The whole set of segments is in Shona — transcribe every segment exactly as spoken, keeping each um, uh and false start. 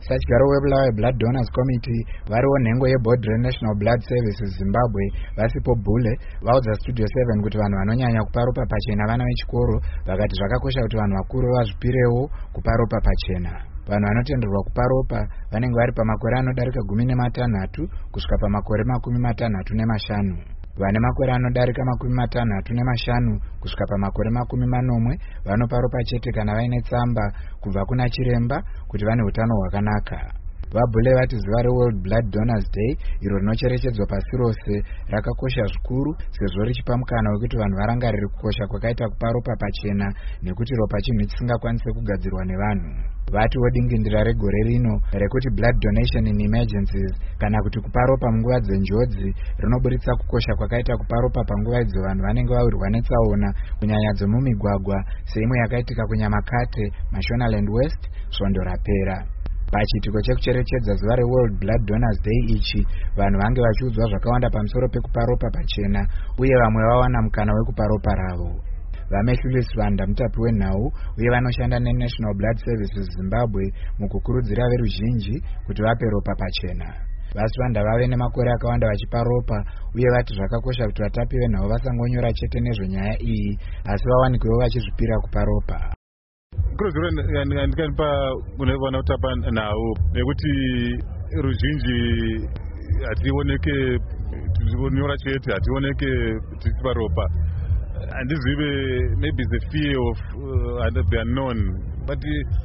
Sachigyaro weBulawayo Blood Donors Committee variwo nhengo yeboard reNational Blood Services Zimbabwe vasipo Bhule vaudza Studio seven kuti vanhu vanonyanya kupa ropa pachena vana vechikoro, vakati zvakakosha kuti vanhu vakuru vazvipirewo kupa ropa pachena. Vanhu vanotenderwa kupa ropa vanenge vari pamakore anodarika gumi nematanhatu kusvika pamakore makumi matanhatu nemashanu. Vane makore anodarika makumi matanhatu nemashanu kusvika pamakore makumi manomwe vanopa ropa chete kana vaine tsamba kubva kuna chiremba kuti vane utano hwakanaka. VaBhule vati zuva reWorld Blood Donors Day iro rinocherechedzwa pasi rose rakakosha zvikuru sezvo richipa mukana wekuti vanhu varangarire kukosha kwakaita kupa ropa pachena nekuti ropa chinhu chisingakwanise kugadzirwa nevanhu. Vatiwo dingindira regore rino rekuti blood donation in emergencies kana kuti kupa ropa munguva dzenjodzi rinoburitsa kukosha kwakaita kupa ropa panguva idzo vanhu vanenge vawirwa netsaona kunyanya dzemumigwagwa seimwe yakaitika kuNyamakate, Mashonaland West svondo rapera. Pachitiko chekucherechedza zuva reWorld Blood Donors Day ichi, vanhu vange vachiudzwa zvakawanda pamusoro pekupa ropa pachena uye vamwe vawana mukana wekupa ropa ravo. Vamehlulisi Vanda mutapi wenhau uye vanoshanda neNational Blood Services Zimbabwe mukukurudzira veruzhinji kuti vape ropa pachena. Vasi Vanda vave nemakore akawanda vachipa ropa uye vati zvakakosha kuti vatapi venhau vasangonyora chete nezvenyaya iyi asi vawanikwewo vachizvipira kupa ropa. Kurudziro ndikanipa kunewana kutapa nhau nekuti ruzhinji hationeke tichinyora chete, hationeke tichipa ropa. Handizive, maybe the fear of uh, the unknown, but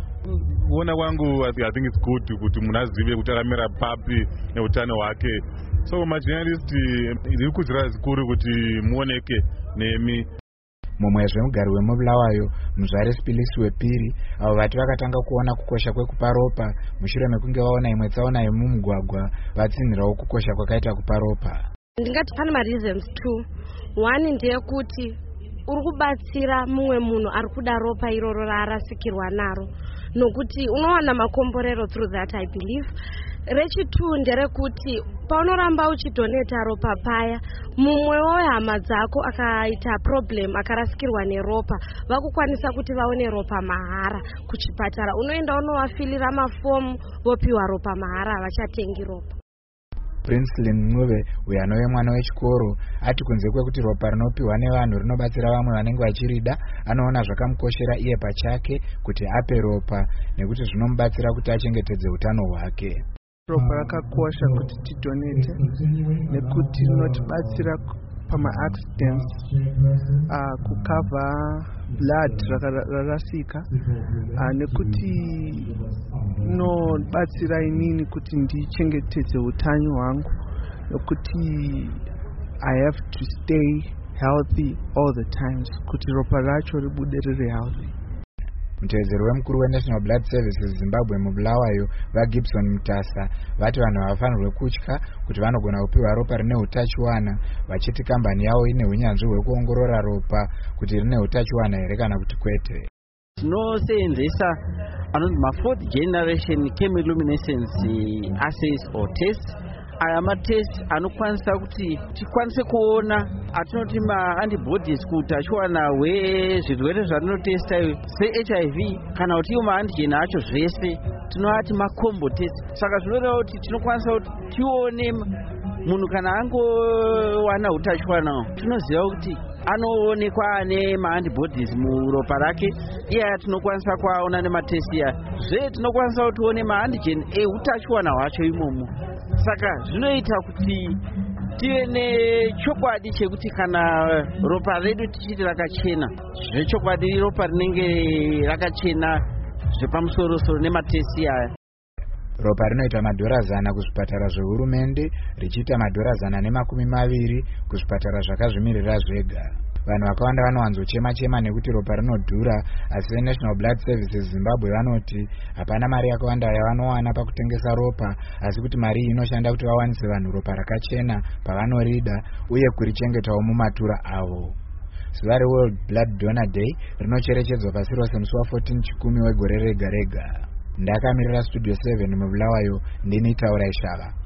kuona kwangu I think it's good kuti munhu azive kuti akamira papi neutano hwake. So majournalist ndiri kukuudzirai zvikuru kuti muoneke nemi. Mumwezve mugari wemuBulawayo Muzvare Spilisi wepiri avo vati vakatanga kuona kukosha kwekupa ropa mushure mekunge vaona imwe tsaona yemumugwagwa vatsinhirawo kukosha kwakaita kupa ropa. Ndingati pane mareasons two. One ndeyekuti uri kubatsira mumwe munhu ari kuda ropa iroro raarasikirwa naro nokuti unowana makomborero through that I believe. Rechitu nderekuti paunoramba uchidoneta ropa paya mumwe wehama dzako akaita problem akarasikirwa neropa vakukwanisa kuti vaone ropa mahara kuchipatara. Unoenda unovafilira mafomu vopiwa ropa mahara, havachatengi ropa. Princelin Ncube uyo anove mwana wechikoro ati kunze kwekuti ropa rinopiwa nevanhu rinobatsira vamwe vanenge vachirida, anoona zvakamukoshera iye pachake kuti ape ropa nekuti zvinomubatsira kuti achengetedze utano hwake. Ropa rakakosha kuti tidonete nekuti rinotibatsira pama-accidents, uh, kukava blood rakarasika, uh, nekuti inobatsira inini kuti ndichengetedze utano hwangu nekuti I have to stay healthy all the times kuti ropa racho ribude riri healthy. Mutevedzeri wemukuru weNational Blood Services Zimbabwe muBulawayo vaGibson Mutasa vati vanhu havafanirwe kutya kuti vanogona kupiwa ropa rine utachiwana, vachiti kambani yavo ine unyanzvi hwekuongorora ropa kuti rine utachiwana here kana kuti kwete. Tinoseenzesa anonzi ma-fourth generation chemiluminescence assays or tests. Aya matest anokwanisa kuti tikwanise kuona atinoti ma-antibodies kuutachiwana hwezvirwere zvatinotesta se-H I V kana kuti iwo ma-antigen acho zvese tinoati ma-combo test. Saka zvinoreva kuti tinokwanisa kuti tione munhu kana angowana utachiwana tinoziva kuti anoonekwa ane ma-antibodies muropa rake, iya tinokwanisa kuaona nematesti ya zve tinokwanisa kuti tione ma-antigen eutachiwana hwacho imomo. Saka zvinoita kuti tive nechokwadi chekuti kana ropa redu tichiti rakachena, zvechokwadi ropa rinenge rakachena zvepamusoro-soro nematesi aya. Ropa rinoita madhora zana kuzvipatara zvehurumende richiita madhora zana nemakumi maviri kuzvipatara zvakazvimirira zvega. Vanhu vakawanda vanowanzochema chema nekuti ropa rinodhura, asi National Blood Services Zimbabwe vanoti hapana mari yakawanda yavanowana pakutengesa ropa, asi kuti mari iyi inoshanda kuti vawanise vanhu ropa rakachena pavanorida uye kurichengetawo mumatura avo. Zuva reWorld Blood Donor Day rinocherechedzwa pasi rose musi wa14 chikumi wegore rega rega. Ndakamirira Studio seven muBulawayo, ndini Taurai Shava.